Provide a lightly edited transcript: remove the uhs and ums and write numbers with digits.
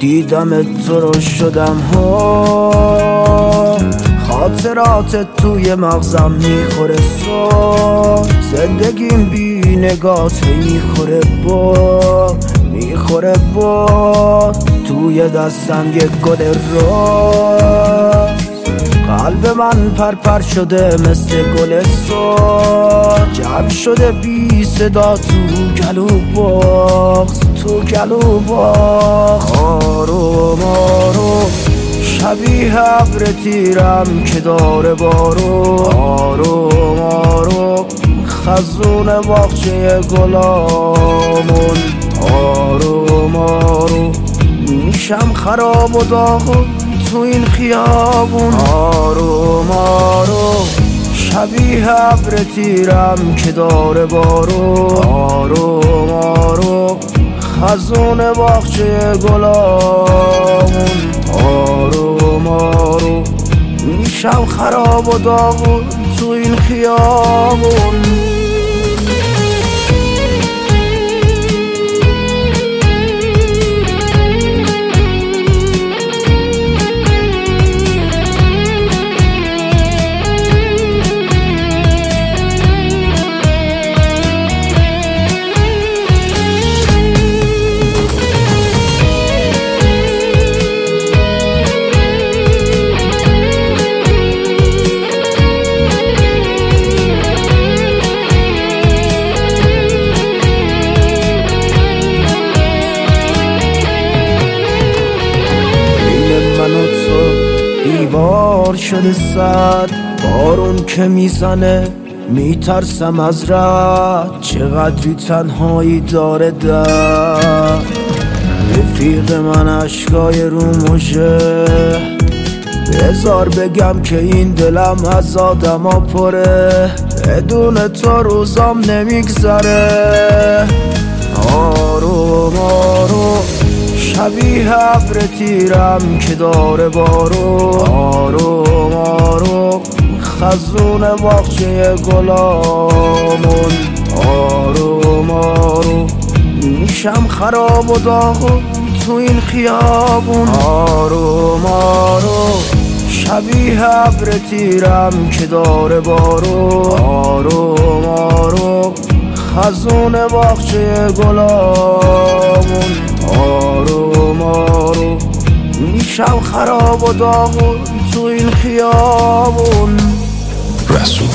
دیدم تو رو شدم خاطرات توی مغزم میخوره زندگیم بی نگات میخوره با توی دستم یک گل روز قلب من پرپر شده مثل گل سر جمع شده بی صدا تو گلو باغ آروم آروم شبیه ابر تیرم که داره بارون آروم آروم خزون باغچه گلامون آروم آروم میشم خراب و داغون تو این خیابون آروم آروم شبیه ابر تیرم که داره بارون آروم آروم خزون باغچه گلامون آروم آروم میشم خراب و داغون تو این خیابون دیوار شده صد بارون که میزنه میترسم از رد چقدری تنهایی داره در رفیق من اشکای رو مژه بذار بگم که این دلم از آدما پره بدون تو روزام نمیگذره آروم آروم شبیه ابر تیرم که داره بارون آروم آروم خزون باغچه گلامون آروم آروم میشم خراب و داغون تو این خیابون آروم آروم شبیه ابر تیرم که داره بارون آروم آروم خزون باغچه گلامون آروم آروم میشم خراب و داغون تو این خیابون رسول